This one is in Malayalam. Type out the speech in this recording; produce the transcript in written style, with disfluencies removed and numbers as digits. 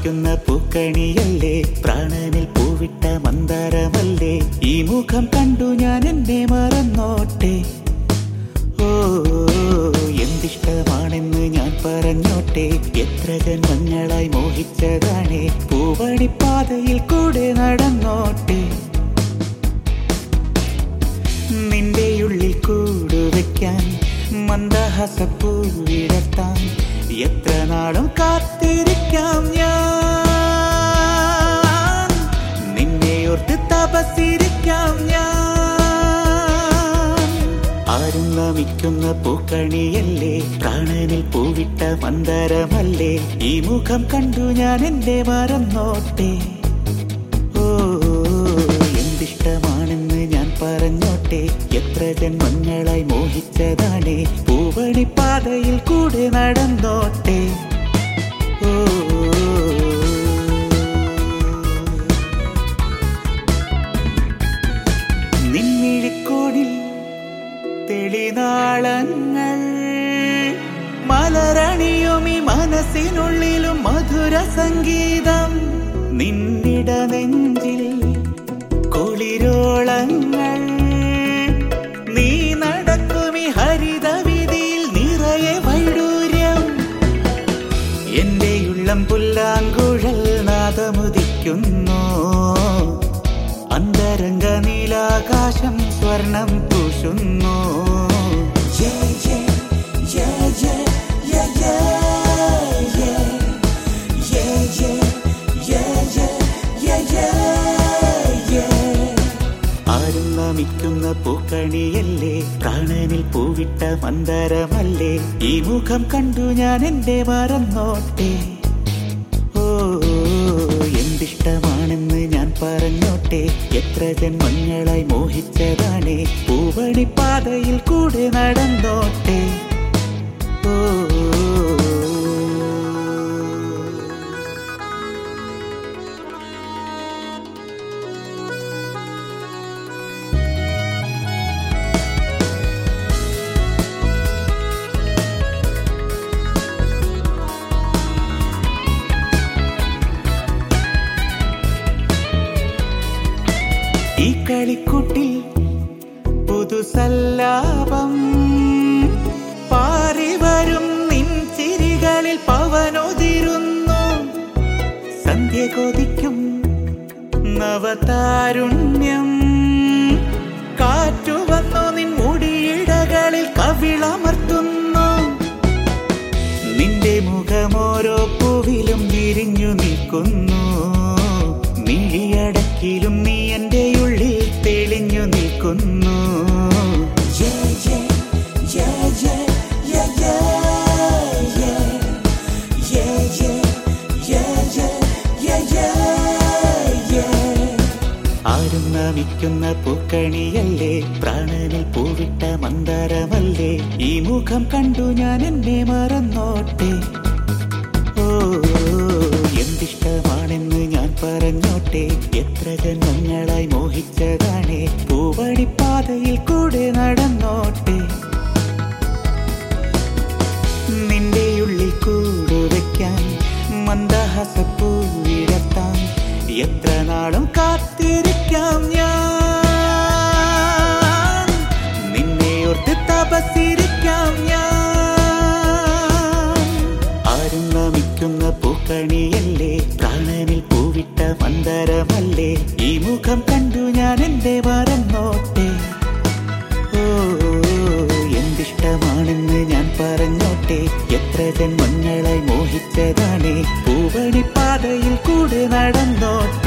നമിക്കുന്ന പൂക്കണിയല്ലേ, പ്രാണനിൽ പൂവിട്ട മന്ദാരമല്ലേ, ഈ മുഖം കണ്ടു ഞാൻ എന്നെ മറന്നോട്ടെ. ഓ എന്തിഷ്ടമാണെന്ന് ഞാൻ പറഞ്ഞോട്ടെ, എത്ര ജന്മങ്ങളായി മോഹിച്ചതാണേ, പൂവണിപ്പാതയിൽ കൂടെ നടന്നോട്ടെ. നിന്റെയുള്ളിൽ കൂടുവയ്ക്കാൻ മന്ദഹാസപ്പൂ വിടർത്താൻ എത്ര നാളും കാത്തിരിക്കാം ഞാൻ, നിന്നെയോർത്ത് തപസ്സിരിക്കാം ഞാൻ. ആരും നമിക്കുന്ന പൂക്കണിയല്ലേ, പ്രാണനിൽ പൂവിട്ട മന്ദാരമല്ലേ, ഈ മുഖം കണ്ടു ഞാൻ എന്നെ മറന്നോട്ടെ. ഓ എന്തിഷ്ടമാണെന്ന് ഞാൻ പറഞ്ഞോട്ടെ, എത്ര ജന്മങ്ങളായി മോഹിച്ചതാണേ, പൂവണിപ്പാതയിൽ കൂടെ നടന്നോട്ടെ. ഓ നിന്നിഴിക്കോണിൽ തെളിനാളങ്ങൾ മലരണിയുമി മനസ്സിനുള്ളിലും മധുര സംഗീതം, നിന്നിട നെഞ്ചിൽ കുളിരോളങ്ങൾ, നീ നടക്കുമി ഹരിതവിധിയിൽ നിറയെ വൈഡൂര്യം, എന്റെ ഉള്ളം പുല്ലാങ്കുഴൽ നാദമുദിക്കുന്നു, അന്തരംഗ നീലാകാശം സ്വർണം പൂശുന്നു. ആരും നമിക്കുന്ന പൂക്കണിയല്ലേ, പ്രാണനിൽ പൂവിട്ട മന്ദാരമല്ലേ, ഈ മുഖം കണ്ടു ഞാൻ എന്നെ മറന്നോട്ടെ. ഓ എന്തിഷ്ടമാണെന്ന് ഞാൻ പറഞ്ഞോട്ടെ, എത്ര ജന്മങ്ങളായി മോഹിച്ചതാണേ, പൂവണിപ്പാതയിൽ കൂടെ നടന്നോട്ടെ. ഓ ഈ കളിക്കുട്ടിൽ പുതുസല്ലാപം പാറിവരും നിൻ ചിരികളിൽ പവനൊതിരുന്നു, സന്ധ്യ കൊതിക്കും നവതാരുണ്യം, കാറ്റുവന്നു നിൻ മുടിയിടകളിൽ കവിളമർത്തുന്നു, നിന്റെ മുഖമോരോ പൂവിലും വിരിഞ്ഞു നിൽക്കുന്നു, മിഴിയടക്കിലും നീ എന്റെ ഉള്ളിൽ തെളിഞ്ഞു നിൽക്കുന്നു. ആരും നമിക്കുന്ന പൂക്കണിയല്ലേ, പ്രാണനിൽ പൂവിട്ട മന്ദാരമല്ലേ, ഈ മുഖം കണ്ടു ഞാൻ എന്നെ മറന്നോട്ടെ. ഓ എന്തിഷ്ടമാണെന്ന് ഞാൻ പറഞ്ഞോട്ടെ, എത്ര ജന്മങ്ങളായി മോഹിച്ചതാണേ, പൂവണിപ്പാതയിൽ കൂടെ നടന്നോട്ടെ. നിന്റെയുള്ളിൽ കൂടുവയ്ക്കാൻ മന്ദഹാസപ്പൂ വിടർത്താൻ എത്ര നാളും കാത്തിരിക്കാം ഞാൻ, നിന്നെയോർത്ത് തപസ്സിരിക്കാം ഞാൻ. ആരും നമിക്കുന്ന പൂക്കണിയല്ലേ, പ്രാണനിൽ പൂവിട്ട മന്ദാരമല്ലേ, ഈ മുഖം കണ്ടു ഞാൻ എന്നെ മറന്നോട്ടെ. ഓ എന്തിഷ്ടമാണെന്ന് ഞാൻ പറഞ്ഞോട്ടെ, എത്ര ജന്മങ്ങളായി മോഹിച്ചതാണേ, പൂവണിപ്പാതയിൽ കൂടെ നടന്നോട്ടെ.